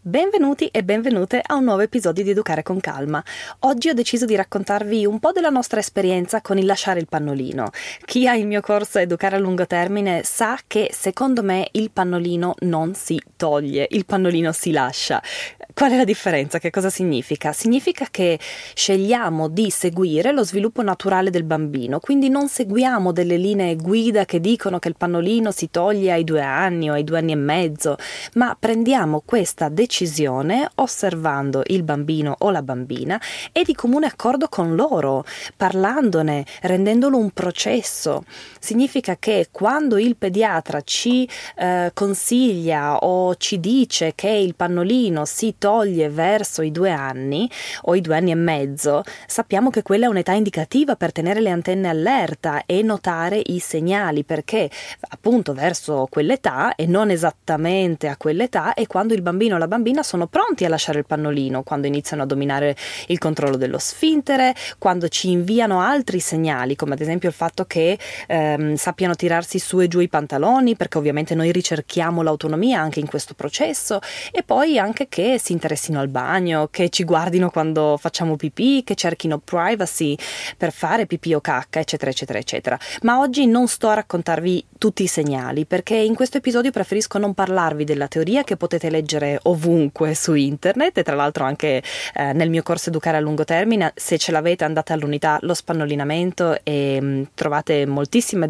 Benvenuti e benvenute a un nuovo episodio di Educare con Calma. Oggi ho deciso di raccontarvi un po' della nostra esperienza con il lasciare il pannolino. Chi ha il mio corso Educare a lungo termine sa che secondo me il pannolino non si toglie, il pannolino si lascia. Qual è la differenza? Che cosa significa? Significa che scegliamo di seguire lo sviluppo naturale del bambino, quindi non seguiamo delle linee guida che dicono che il pannolino si toglie ai 2 anni o ai 2 anni e mezzo, ma prendiamo questa decisione osservando il bambino o la bambina e di comune accordo con loro, parlandone, rendendolo un processo. Significa che quando il pediatra ci consiglia o ci dice che il pannolino si toglie verso i 2 anni o i 2 anni e mezzo, sappiamo che quella è un'età indicativa per tenere le antenne allerta e notare i segnali, perché appunto verso quell'età e non esattamente a quell'età è quando il bambino o la bambina sono pronti a lasciare il pannolino, quando iniziano a dominare il controllo dello sfintere, quando ci inviano altri segnali, come ad esempio il fatto che sappiano tirarsi su e giù i pantaloni, perché ovviamente noi ricerchiamo l'autonomia anche in questo processo, e poi anche che si interessino al bagno, che ci guardino quando facciamo pipì, che cerchino privacy per fare pipì o cacca, eccetera eccetera eccetera. Ma oggi non sto a raccontarvi tutti i segnali, perché in questo episodio preferisco non parlarvi della teoria che potete leggere ovunque su internet, e tra l'altro anche nel mio corso Educare a lungo termine. Se ce l'avete, andate all'unità lo spannolinamento e trovate moltissime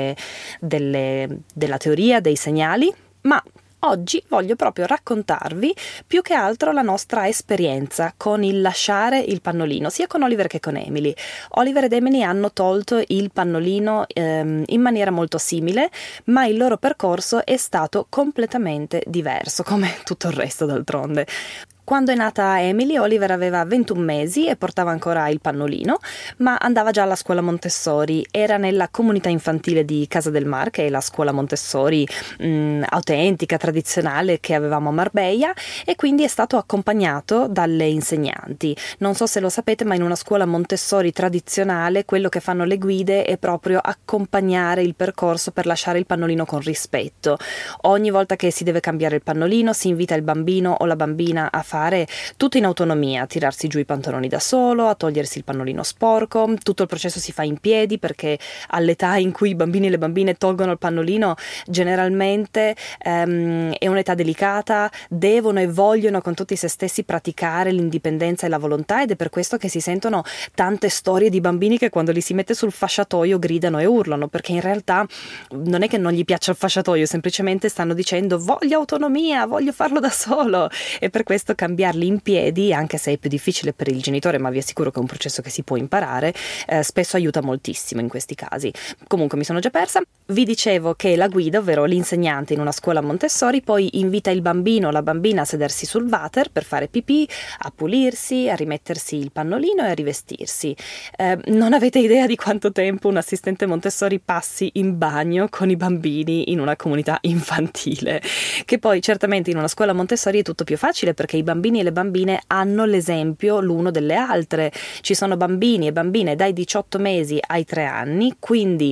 della teoria, dei segnali, ma oggi voglio proprio raccontarvi più che altro la nostra esperienza con il lasciare il pannolino, sia con Oliver che con Emily. Oliver ed Emily hanno tolto il pannolino in maniera molto simile, ma il loro percorso è stato completamente diverso, come tutto il resto d'altronde. Quando è nata Emily, Oliver aveva 21 mesi e portava ancora il pannolino, ma andava già alla scuola Montessori. Era nella comunità infantile di Casa del Mar, che è la scuola Montessori autentica, tradizionale che avevamo a Marbella, e quindi è stato accompagnato dalle insegnanti. Non so se lo sapete, ma in una scuola Montessori tradizionale quello che fanno le guide è proprio accompagnare il percorso per lasciare il pannolino con rispetto. Ogni volta che si deve cambiare il pannolino si invita il bambino o la bambina a fare tutto in autonomia, a tirarsi giù i pantaloni da solo, a togliersi il pannolino sporco. Tutto il processo si fa in piedi, perché all'età in cui i bambini e le bambine tolgono il pannolino generalmente è un'età delicata, devono e vogliono con tutti se stessi praticare l'indipendenza e la volontà, ed è per questo che si sentono tante storie di bambini che quando li si mette sul fasciatoio gridano e urlano, perché in realtà non è che non gli piaccia il fasciatoio, semplicemente stanno dicendo voglio autonomia, voglio farlo da solo, e per questo cambiarli in piedi, anche se è più difficile per il genitore, ma vi assicuro che è un processo che si può imparare, spesso aiuta moltissimo in questi casi. Comunque mi sono già persa. Vi dicevo che la guida, ovvero l'insegnante in una scuola Montessori, poi invita il bambino o la bambina a sedersi sul water per fare pipì, a pulirsi, a rimettersi il pannolino e a rivestirsi. Non avete idea di quanto tempo un assistente Montessori passi in bagno con i bambini in una comunità infantile, che poi certamente in una scuola Montessori è tutto più facile, perché i bambini e le bambine hanno l'esempio l'uno delle altre. Ci sono bambini e bambine dai 18 mesi ai 3 anni, quindi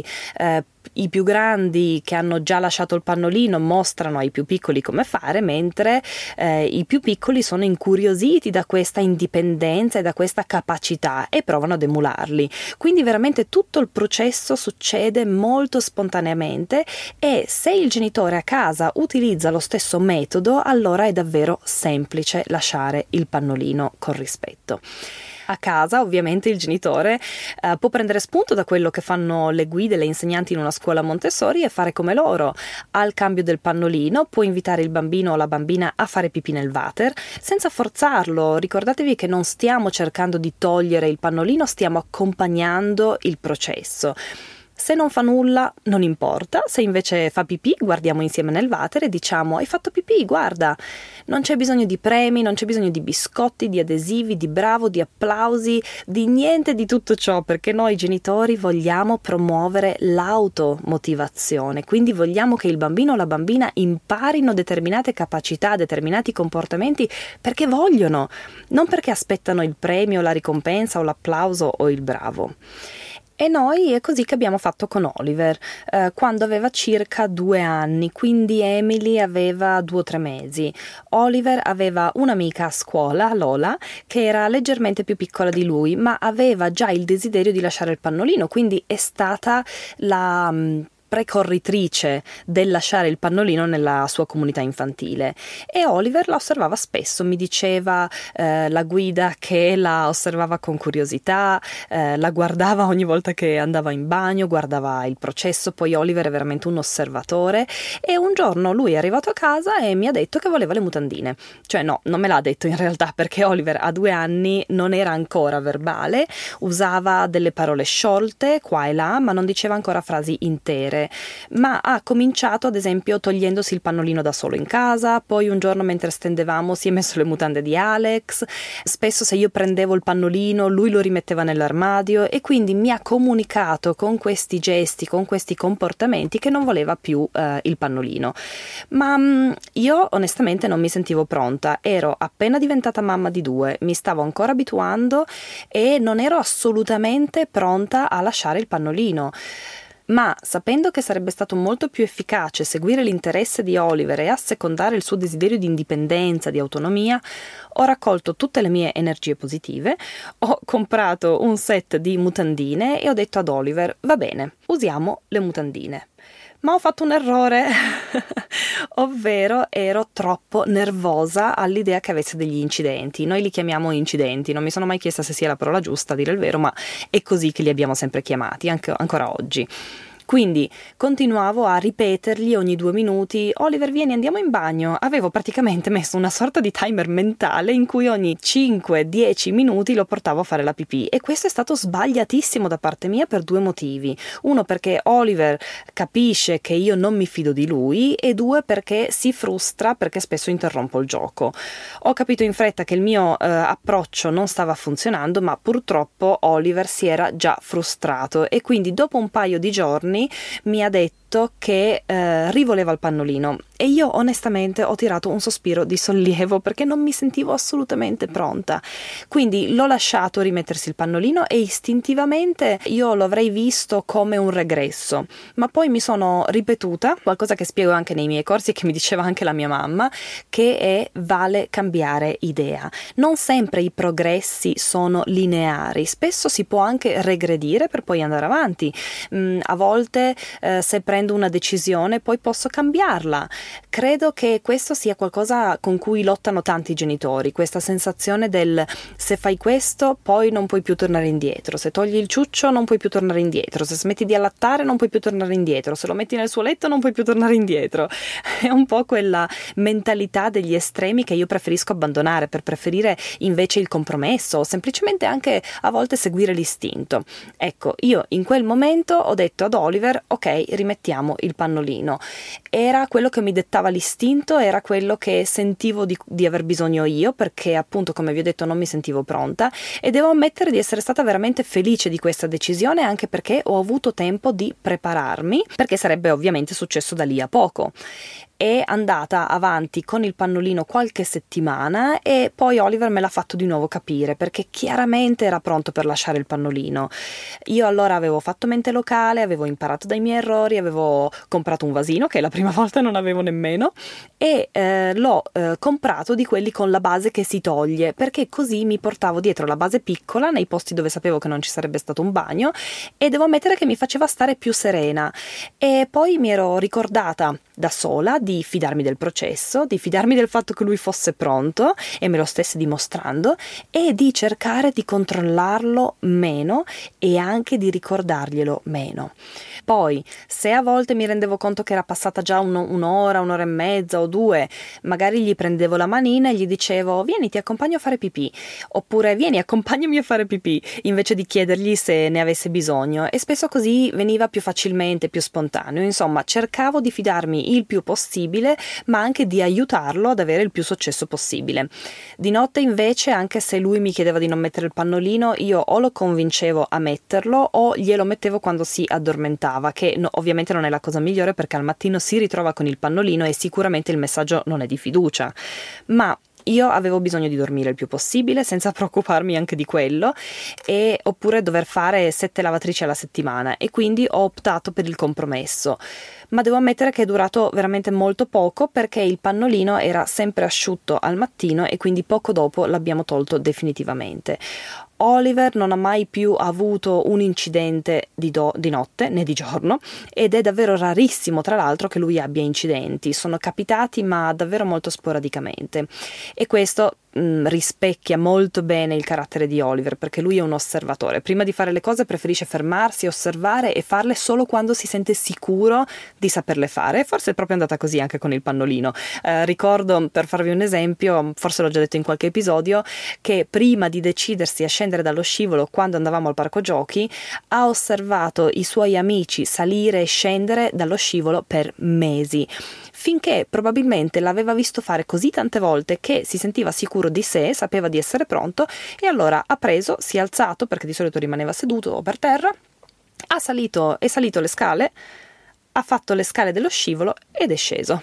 i più grandi che hanno già lasciato il pannolino mostrano ai più piccoli come fare, mentre i più piccoli sono incuriositi da questa indipendenza e da questa capacità e provano ad emularli. Quindi veramente tutto il processo succede molto spontaneamente, e se il genitore a casa utilizza lo stesso metodo, allora è davvero semplice lasciare il pannolino con rispetto. A casa ovviamente il genitore può prendere spunto da quello che fanno le guide, le insegnanti in una scuola Montessori, e fare come loro. Al cambio del pannolino può invitare il bambino o la bambina a fare pipì nel water senza forzarlo. Ricordatevi che non stiamo cercando di togliere il pannolino, stiamo accompagnando il processo. Se non fa nulla, non importa. Se invece fa pipì, guardiamo insieme nel water e diciamo: hai fatto pipì, guarda. Non c'è bisogno di premi, non c'è bisogno di biscotti, di adesivi, di bravo, di applausi, di niente di tutto ciò, perché noi genitori vogliamo promuovere l'automotivazione. Quindi vogliamo che il bambino o la bambina imparino determinate capacità, determinati comportamenti perché vogliono, non perché aspettano il premio, la ricompensa o l'applauso o il bravo. E noi è così che abbiamo fatto con Oliver, quando aveva circa 2 anni, quindi Emily aveva 2 o 3 mesi. Oliver aveva un'amica a scuola, Lola, che era leggermente più piccola di lui, ma aveva già il desiderio di lasciare il pannolino, quindi è stata la precorritrice del lasciare il pannolino nella sua comunità infantile. E Oliver la osservava spesso, mi diceva la guida che la osservava con curiosità, la guardava ogni volta che andava in bagno, guardava il processo. Poi Oliver è veramente un osservatore, e un giorno lui è arrivato a casa e mi ha detto che voleva le mutandine. Cioè no, non me l'ha detto in realtà, perché Oliver a 2 anni non era ancora verbale, usava delle parole sciolte qua e là, ma non diceva ancora frasi intere. Ma ha cominciato ad esempio togliendosi il pannolino da solo in casa, poi un giorno mentre stendevamo si è messo le mutande di Alex, spesso se io prendevo il pannolino lui lo rimetteva nell'armadio, e quindi mi ha comunicato con questi gesti, con questi comportamenti, che non voleva più il pannolino. Ma io onestamente non mi sentivo pronta, ero appena diventata mamma di 2, mi stavo ancora abituando e non ero assolutamente pronta a lasciare il pannolino. Ma sapendo che sarebbe stato molto più efficace seguire l'interesse di Oliver e assecondare il suo desiderio di indipendenza, di autonomia, ho raccolto tutte le mie energie positive, ho comprato un set di mutandine e ho detto ad Oliver: va bene, usiamo le mutandine. Ma ho fatto un errore, ovvero ero troppo nervosa all'idea che avesse degli incidenti. Noi li chiamiamo incidenti, non mi sono mai chiesta se sia la parola giusta a dire il vero, ma è così che li abbiamo sempre chiamati, anche ancora oggi. Quindi continuavo a ripetergli ogni 2 minuti: Oliver, vieni, andiamo in bagno. Avevo praticamente messo una sorta di timer mentale in cui ogni 5-10 minuti lo portavo a fare la pipì, e questo è stato sbagliatissimo da parte mia per 2 motivi. Uno, perché Oliver capisce che io non mi fido di lui, e 2, perché si frustra perché spesso interrompo il gioco. Ho capito in fretta che il mio approccio non stava funzionando, ma purtroppo Oliver si era già frustrato, e quindi dopo un paio di giorni mi ha detto che rivoleva il pannolino, e io onestamente ho tirato un sospiro di sollievo perché non mi sentivo assolutamente pronta. Quindi l'ho lasciato rimettersi il pannolino, e istintivamente io lo avrei visto come un regresso, ma poi mi sono ripetuta qualcosa che spiego anche nei miei corsi e che mi diceva anche la mia mamma, che è: vale cambiare idea. Non sempre i progressi sono lineari, spesso si può anche regredire per poi andare avanti. A volte se prendo una decisione poi posso cambiarla. Credo che questo sia qualcosa con cui lottano tanti genitori, questa sensazione del: se fai questo poi non puoi più tornare indietro, se togli il ciuccio non puoi più tornare indietro, se smetti di allattare non puoi più tornare indietro, se lo metti nel suo letto non puoi più tornare indietro. È un po' quella mentalità degli estremi che io preferisco abbandonare per preferire invece il compromesso, o semplicemente anche a volte seguire l'istinto. Ecco, io in quel momento ho detto ad Oliver: ok, rimettiamo il pannolino. Era quello che mi dettava l'istinto, era quello che sentivo di aver bisogno io, perché appunto, come vi ho detto, non mi sentivo pronta, e devo ammettere di essere stata veramente felice di questa decisione, anche perché ho avuto tempo di prepararmi, perché sarebbe ovviamente successo da lì a poco. È andata avanti con il pannolino qualche settimana, e poi Oliver me l'ha fatto di nuovo capire, perché chiaramente era pronto per lasciare il pannolino. Io allora avevo fatto mente locale, avevo imparato dai miei errori, avevo comprato un vasino che la prima volta non avevo nemmeno, e l'ho comprato di quelli con la base che si toglie, perché così mi portavo dietro la base piccola nei posti dove sapevo che non ci sarebbe stato un bagno, e devo ammettere che mi faceva stare più serena. E poi mi ero ricordata da sola di fidarmi del processo, di fidarmi del fatto che lui fosse pronto e me lo stesse dimostrando, e di cercare di controllarlo meno e anche di ricordarglielo meno. Poi, se a volte mi rendevo conto che era passata già un'ora, un'ora e mezza o 2, magari gli prendevo la manina e gli dicevo: vieni, ti accompagno a fare pipì, oppure vieni, accompagnami a fare pipì, invece di chiedergli se ne avesse bisogno, e spesso così veniva più facilmente, più spontaneo. Insomma, cercavo di fidarmi il più possibile, ma anche di aiutarlo ad avere il più successo possibile. Di notte invece, anche se lui mi chiedeva di non mettere il pannolino, io o lo convincevo a metterlo o glielo mettevo quando si addormentava, che ovviamente non è la cosa migliore, perché al mattino si ritrova con il pannolino e sicuramente il messaggio non è di fiducia. Ma Io avevo bisogno di dormire il più possibile senza preoccuparmi anche di quello, oppure dover fare 7 lavatrici alla settimana, e quindi ho optato per il compromesso. Ma devo ammettere che è durato veramente molto poco, perché il pannolino era sempre asciutto al mattino e quindi poco dopo l'abbiamo tolto definitivamente. Oliver non ha mai più avuto un incidente di notte né di giorno, ed è davvero rarissimo tra l'altro che lui abbia incidenti. Sono capitati, ma davvero molto sporadicamente, e questo rispecchia molto bene il carattere di Oliver, perché lui è un osservatore. Prima di fare le cose preferisce fermarsi, osservare e farle solo quando si sente sicuro di saperle fare, e forse è proprio andata così anche con il pannolino. Ricordo, per farvi un esempio, forse l'ho già detto in qualche episodio, che prima di decidersi a scendere dallo scivolo quando andavamo al parco giochi, ha osservato i suoi amici salire e scendere dallo scivolo per mesi, finché probabilmente l'aveva visto fare così tante volte che si sentiva sicuro di sé, sapeva di essere pronto, e allora ha preso, si è alzato, perché di solito rimaneva seduto o per terra, è salito le scale, ha fatto le scale dello scivolo ed è sceso.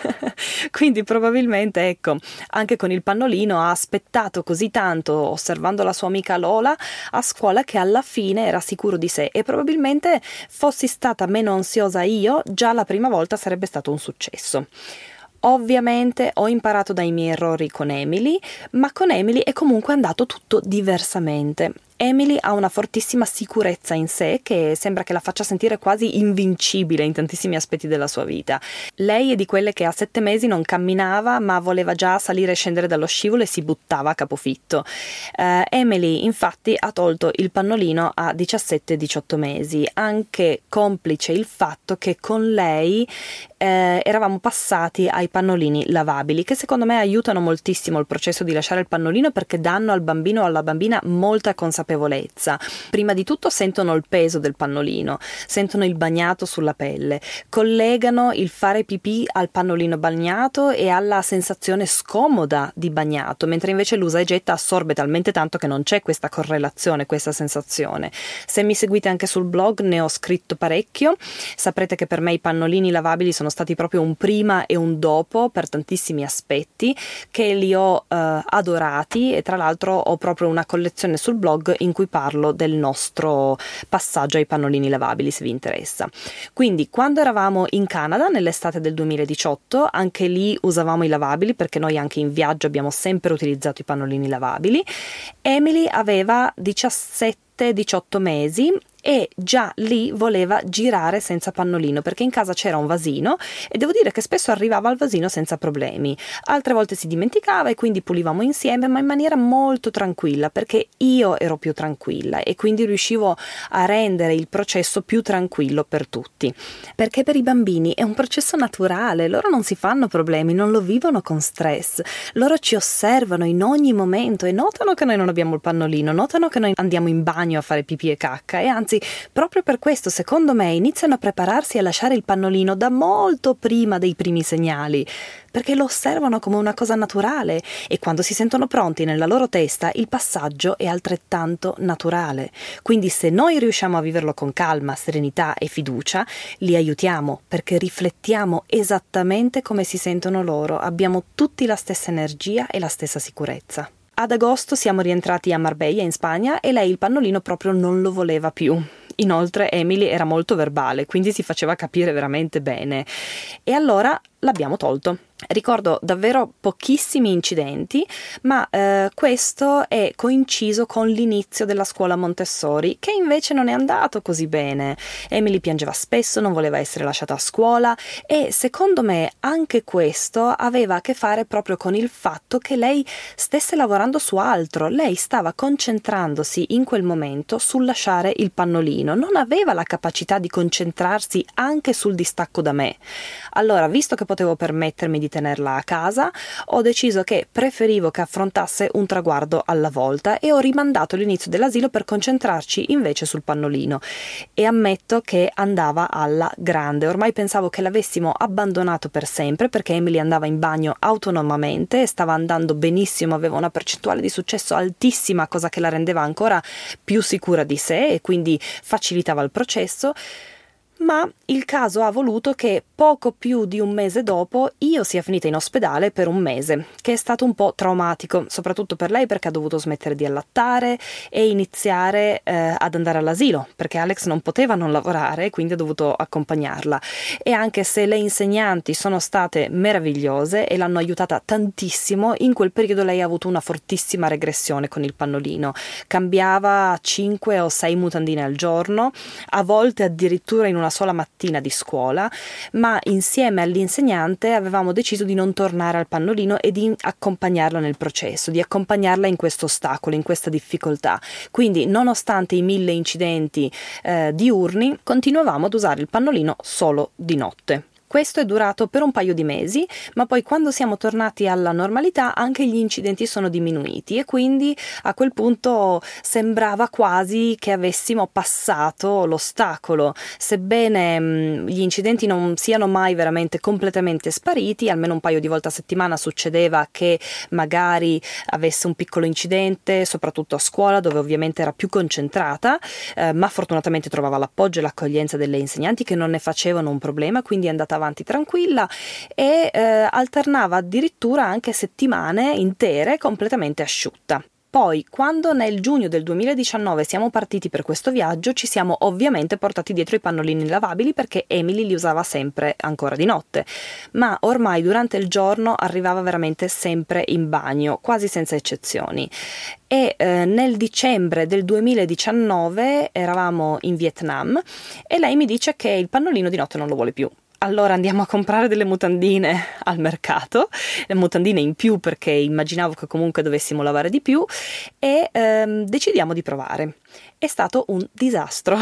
Quindi probabilmente, ecco, anche con il pannolino ha aspettato così tanto, osservando la sua amica Lola a scuola, che alla fine era sicuro di sé, e probabilmente fossi stata meno ansiosa io, già la prima volta sarebbe stato un successo. Ovviamente ho imparato dai miei errori con Emily, ma con Emily è comunque andato tutto diversamente. Emily ha una fortissima sicurezza in sé che sembra che la faccia sentire quasi invincibile in tantissimi aspetti della sua vita. Lei è di quelle che a 7 mesi non camminava, ma voleva già salire e scendere dallo scivolo e si buttava a capofitto. Emily infatti ha tolto il pannolino a 17-18 mesi, anche complice il fatto che con lei eravamo passati ai pannolini lavabili, che secondo me aiutano moltissimo il processo di lasciare il pannolino, perché danno al bambino o alla bambina molta consapevolezza. Prima di tutto sentono il peso del pannolino, sentono il bagnato sulla pelle, collegano il fare pipì al pannolino bagnato e alla sensazione scomoda di bagnato, mentre invece l'usa e getta assorbe talmente tanto che non c'è questa correlazione, questa sensazione. Se mi seguite anche sul blog ne ho scritto parecchio, saprete che per me i pannolini lavabili sono stati proprio un prima e un dopo per tantissimi aspetti, che li ho adorati, e tra l'altro ho proprio una collezione sul blog in cui parlo del nostro passaggio ai pannolini lavabili, se vi interessa. Quindi quando eravamo in Canada nell'estate del 2018, anche lì usavamo i lavabili, perché noi anche in viaggio abbiamo sempre utilizzato i pannolini lavabili. Emily aveva 17-18 mesi e già lì voleva girare senza pannolino, perché in casa c'era un vasino e devo dire che spesso arrivava al vasino senza problemi. Altre volte si dimenticava e quindi pulivamo insieme, ma in maniera molto tranquilla, perché io ero più tranquilla e quindi riuscivo a rendere il processo più tranquillo per tutti, perché per i bambini è un processo naturale, loro non si fanno problemi, non lo vivono con stress, loro ci osservano in ogni momento e notano che noi non abbiamo il pannolino, notano che noi andiamo in bagno a fare pipì e cacca, e anzi proprio per questo secondo me iniziano a prepararsi a lasciare il pannolino da molto prima dei primi segnali, perché lo osservano come una cosa naturale, e quando si sentono pronti nella loro testa il passaggio è altrettanto naturale. Quindi se noi riusciamo a viverlo con calma, serenità e fiducia, li aiutiamo, perché riflettiamo esattamente come si sentono loro, abbiamo tutti la stessa energia e la stessa sicurezza. Ad agosto siamo rientrati a Marbella in Spagna e lei il pannolino proprio non lo voleva più. Inoltre Emily era molto verbale, quindi si faceva capire veramente bene, e allora l'abbiamo tolto. Ricordo davvero pochissimi incidenti, ma questo è coinciso con l'inizio della scuola Montessori, che invece non è andato così bene. Emily piangeva spesso, non voleva essere lasciata a scuola, e secondo me anche questo aveva a che fare proprio con il fatto che lei stesse lavorando su altro. Lei stava concentrandosi in quel momento sul lasciare il pannolino, non aveva la capacità di concentrarsi anche sul distacco da me. Allora, visto che potevo permettermi di tenerla a casa, ho deciso che preferivo che affrontasse un traguardo alla volta e ho rimandato l'inizio dell'asilo per concentrarci invece sul pannolino, e ammetto che andava alla grande. Ormai pensavo che l'avessimo abbandonato per sempre, perché Emily andava in bagno autonomamente e stava andando benissimo, aveva una percentuale di successo altissima, cosa che la rendeva ancora più sicura di sé e quindi facilitava il processo. ma il caso ha voluto che poco più di un mese dopo io sia finita in ospedale per un mese, che è stato un po' traumatico, soprattutto per lei perché ha dovuto smettere di allattare e iniziare ad andare all'asilo, perché Alex non poteva non lavorare, quindi ho dovuto accompagnarla. E anche se le insegnanti sono state meravigliose e l'hanno aiutata tantissimo, in quel periodo lei ha avuto una fortissima regressione con il pannolino. Cambiava 5 o 6 mutandine al giorno, a volte addirittura in una sola mattina di scuola, ma insieme all'insegnante avevamo deciso di non tornare al pannolino e di accompagnarla nel processo, di accompagnarla in questo ostacolo, in questa difficoltà. Quindi, nonostante i 1000 incidenti diurni, continuavamo ad usare il pannolino solo di notte. Questo è durato per un paio di mesi, ma poi quando siamo tornati alla normalità anche gli incidenti sono diminuiti e quindi a quel punto sembrava quasi che avessimo passato l'ostacolo. Sebbene gli incidenti non siano mai veramente completamente spariti, almeno un paio di volte a settimana succedeva che magari avesse un piccolo incidente, soprattutto a scuola dove ovviamente era più concentrata, ma fortunatamente trovava l'appoggio e l'accoglienza delle insegnanti che non ne facevano un problema, quindi è andata avanti tranquilla e alternava addirittura anche settimane intere completamente asciutta. Poi, quando nel giugno del 2019 siamo partiti per questo viaggio, ci siamo ovviamente portati dietro i pannolini lavabili perché Emily li usava sempre ancora di notte, ma ormai durante il giorno arrivava veramente sempre in bagno, quasi senza eccezioni. E nel dicembre del 2019 eravamo in Vietnam e lei mi dice che il pannolino di notte non lo vuole più. Allora andiamo a comprare delle mutandine al mercato, le mutandine in più perché immaginavo che comunque dovessimo lavare di più e decidiamo di provare. È stato un disastro.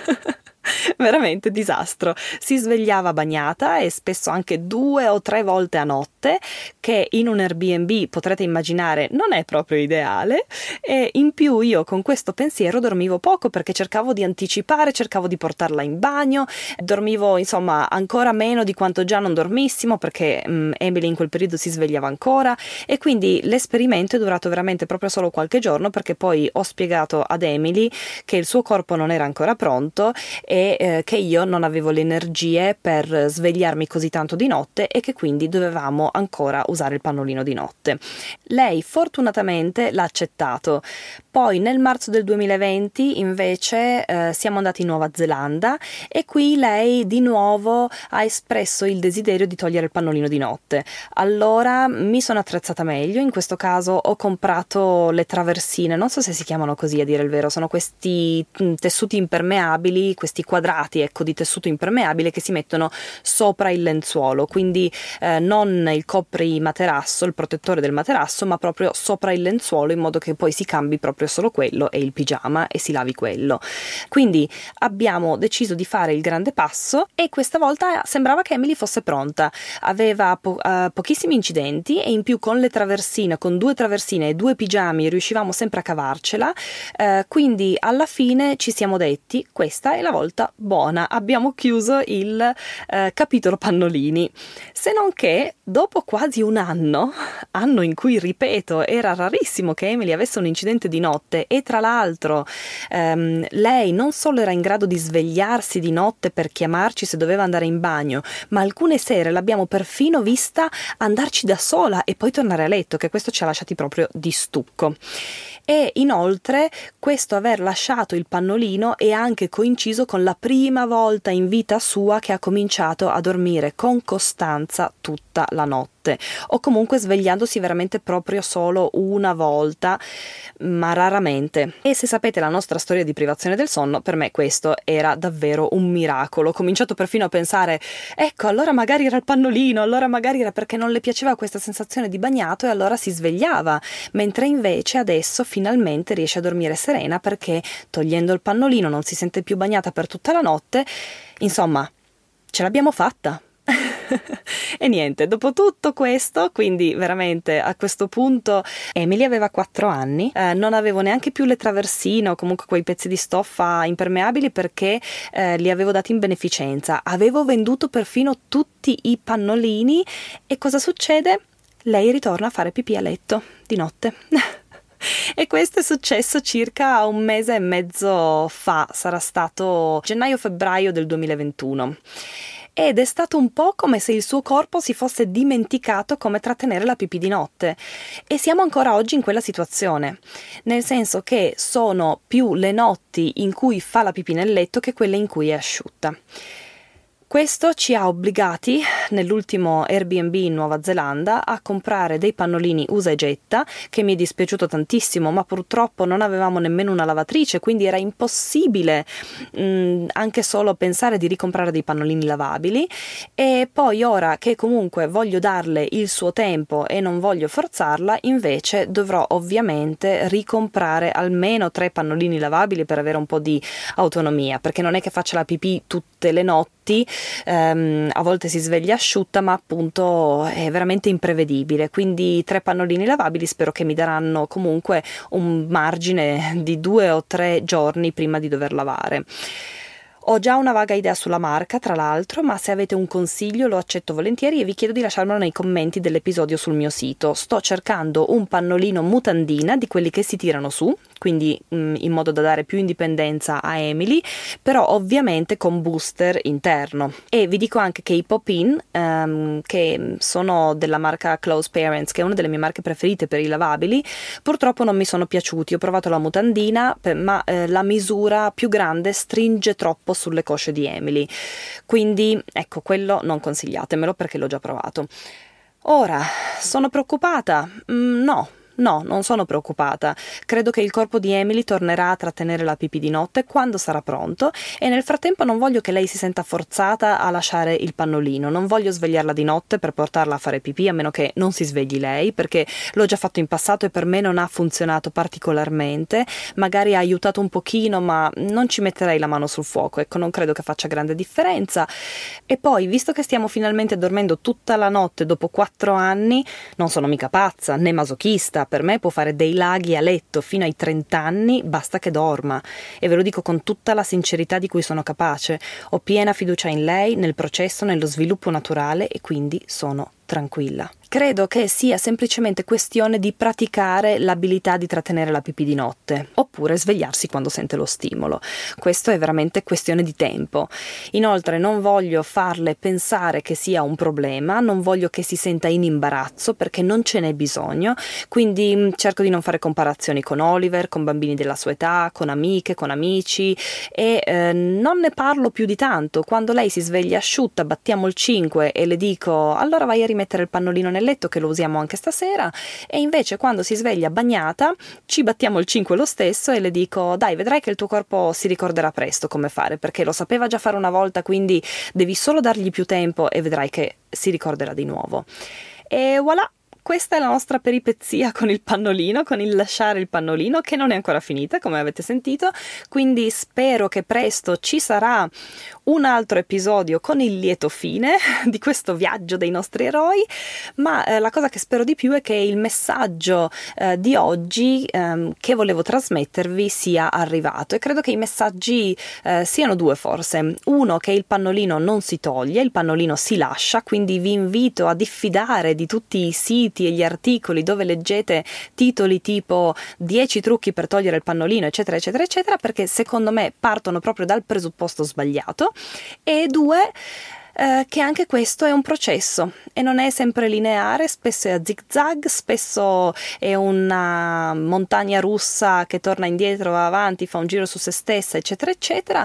Veramente disastro. Si svegliava bagnata e spesso anche 2 o 3 volte a notte, che in un Airbnb potrete immaginare non è proprio ideale, e in più io con questo pensiero dormivo poco perché cercavo di anticipare, cercavo di portarla in bagno, dormivo insomma ancora meno di quanto già non dormissimo perché Emily in quel periodo si svegliava ancora e quindi l'esperimento è durato veramente proprio solo qualche giorno perché poi ho spiegato ad Emily che il suo corpo non era ancora pronto e che io non avevo le energie per svegliarmi così tanto di notte e che quindi dovevamo ancora usare il pannolino di notte. Lei fortunatamente l'ha accettato. Poi nel marzo del 2020 invece siamo andati in Nuova Zelanda e qui lei di nuovo ha espresso il desiderio di togliere il pannolino di notte. Allora mi sono attrezzata meglio, in questo caso ho comprato le traversine, non so se si chiamano così a dire il vero, sono questi tessuti impermeabili, questi quadrati ecco di tessuto impermeabile che si mettono sopra il lenzuolo, quindi non il coprimaterasso, il protettore del materasso, ma proprio sopra il lenzuolo in modo che poi si cambi proprio solo quello e il pigiama e si lavi quello. Quindi abbiamo deciso di fare il grande passo e questa volta sembrava che Emily fosse pronta. Aveva pochissimi incidenti e in più con le traversine, con 2 traversine e 2 pigiami riuscivamo sempre a cavarcela, quindi alla fine ci siamo detti questa è la volta buona, abbiamo chiuso il capitolo pannolini, se non che dopo quasi un anno in cui ripeto era rarissimo che Emily avesse un incidente di notte e tra l'altro lei non solo era in grado di svegliarsi di notte per chiamarci se doveva andare in bagno, ma alcune sere l'abbiamo perfino vista andarci da sola e poi tornare a letto, che questo ci ha lasciati proprio di stucco. E inoltre questo aver lasciato il pannolino è anche coinciso con la prima volta in vita sua che ha cominciato a dormire con costanza tutta la notte o comunque svegliandosi veramente proprio solo una volta, ma raramente. E se sapete la nostra storia di privazione del sonno, per me questo era davvero un miracolo. Ho cominciato perfino a pensare ecco allora magari era il pannolino, allora magari era perché non le piaceva questa sensazione di bagnato e allora si svegliava, mentre invece adesso finalmente riesce a dormire serena perché togliendo il pannolino non si sente più bagnata per tutta la notte. Insomma, ce l'abbiamo fatta. E niente, dopo tutto questo, quindi veramente a questo punto Emily aveva 4 anni, non avevo neanche più le traversine o comunque quei pezzi di stoffa impermeabili perché li avevo dati in beneficenza, avevo venduto perfino tutti i pannolini e cosa succede? Lei ritorna a fare pipì a letto di notte. E questo è successo circa un mese e mezzo fa, sarà stato gennaio-febbraio del 2021. Ed è stato un po' come se il suo corpo si fosse dimenticato come trattenere la pipì di notte. E siamo ancora oggi in quella situazione, nel senso che sono più le notti in cui fa la pipì nel letto che quelle in cui è asciutta. Questo ci ha obbligati, nell'ultimo Airbnb in Nuova Zelanda, a comprare dei pannolini usa e getta, che mi è dispiaciuto tantissimo, ma purtroppo non avevamo nemmeno una lavatrice, quindi era impossibile anche solo pensare di ricomprare dei pannolini lavabili. E poi ora che comunque voglio darle il suo tempo e non voglio forzarla, invece dovrò ovviamente ricomprare almeno 3 pannolini lavabili per avere un po' di autonomia, perché non è che faccia la pipì tutte le notti. A volte si sveglia asciutta, ma appunto è veramente imprevedibile, quindi 3 pannolini lavabili spero che mi daranno comunque un margine di 2 o 3 giorni prima di dover lavare. Ho già una vaga idea sulla marca, tra l'altro, ma se avete un consiglio lo accetto volentieri e vi chiedo di lasciarmelo nei commenti dell'episodio sul mio sito. Sto cercando un pannolino mutandina, di quelli che si tirano su, quindi in modo da dare più indipendenza a Emily, però ovviamente con booster interno. E vi dico anche che i pop-in, che sono della marca Close Parents, che è una delle mie marche preferite per i lavabili, purtroppo non mi sono piaciuti. Ho provato la mutandina, ma la misura più grande stringe troppo sulle cosce di Emily, quindi ecco, quello non consigliatemelo perché l'ho già provato. Ora, sono preoccupata? No, non sono preoccupata. Credo che il corpo di Emily tornerà a trattenere la pipì di notte quando sarà pronto, e nel frattempo non voglio che lei si senta forzata a lasciare il pannolino. Non voglio svegliarla di notte per portarla a fare pipì, a meno che non si svegli lei, perché l'ho già fatto in passato e per me non ha funzionato particolarmente. Magari ha aiutato un pochino, ma non ci metterei la mano sul fuoco, ecco, non credo che faccia grande differenza. E poi, visto che stiamo finalmente dormendo tutta la notte dopo 4 anni, non sono mica pazza né masochista. Per me può fare dei laghi a letto fino ai 30 anni, basta che dorma, e ve lo dico con tutta la sincerità di cui sono capace. Ho piena fiducia in lei, nel processo, nello sviluppo naturale, e quindi sono tranquilla. Credo che sia semplicemente questione di praticare l'abilità di trattenere la pipì di notte, oppure svegliarsi quando sente lo stimolo. Questo è veramente questione di tempo. Inoltre non voglio farle pensare che sia un problema, non voglio che si senta in imbarazzo, perché non ce n'è bisogno, quindi cerco di non fare comparazioni con Oliver, con bambini della sua età, con amiche, con amici, e non ne parlo più di tanto. Quando lei si sveglia asciutta, battiamo il 5 e le dico: allora vai a rimettere il pannolino nel letto che lo usiamo anche stasera, e invece quando si sveglia bagnata ci battiamo il 5 lo stesso e le dico: dai, vedrai che il tuo corpo si ricorderà presto come fare, perché lo sapeva già fare una volta, quindi devi solo dargli più tempo e vedrai che si ricorderà di nuovo. E voilà! Questa è la nostra peripezia con il pannolino, con il lasciare il pannolino, che non è ancora finita, come avete sentito, quindi spero che presto ci sarà un altro episodio con il lieto fine di questo viaggio dei nostri eroi, ma la cosa che spero di più è che il messaggio di oggi che volevo trasmettervi sia arrivato, e credo che i messaggi siano 2 forse. Uno, che il pannolino non si toglie, il pannolino si lascia, quindi vi invito a diffidare di tutti i siti e gli articoli dove leggete titoli tipo 10 trucchi per togliere il pannolino, eccetera eccetera eccetera, perché secondo me partono proprio dal presupposto sbagliato. E 2, che anche questo è un processo e non è sempre lineare, spesso è a zig-zag, spesso è una montagna russa che torna indietro, va avanti, fa un giro su se stessa, eccetera eccetera.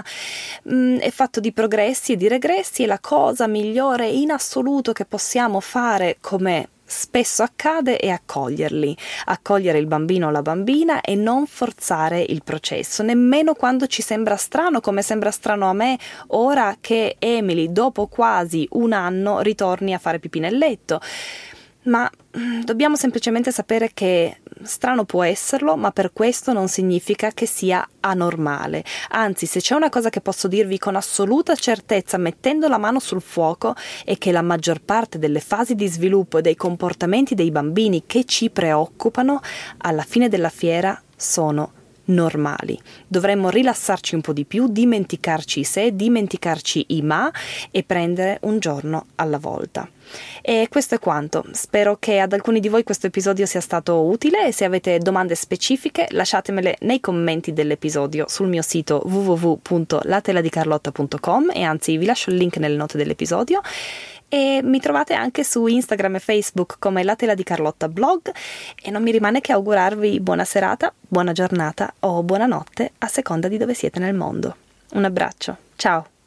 È fatto di progressi e di regressi, e la cosa migliore in assoluto che possiamo fare, come spesso accade, è accoglierli, accogliere il bambino o la bambina e non forzare il processo, nemmeno quando ci sembra strano, come sembra strano a me ora che Emily dopo quasi un anno ritorni a fare pipì nel letto. Ma dobbiamo semplicemente sapere che strano può esserlo, ma per questo non significa che sia anormale. Anzi, se c'è una cosa che posso dirvi con assoluta certezza, mettendo la mano sul fuoco, è che la maggior parte delle fasi di sviluppo e dei comportamenti dei bambini che ci preoccupano, alla fine della fiera sono normali. Dovremmo rilassarci un po' di più, dimenticarci i se, dimenticarci i ma e prendere un giorno alla volta. E questo è quanto. Spero che ad alcuni di voi questo episodio sia stato utile e se avete domande specifiche lasciatemele nei commenti dell'episodio sul mio sito www.lateladicarlotta.com e anzi vi lascio il link nelle note dell'episodio. E mi trovate anche su Instagram e Facebook come La Tela di Carlotta blog e non mi rimane che augurarvi buona serata, buona giornata o buonanotte a seconda di dove siete nel mondo. Un abbraccio, ciao!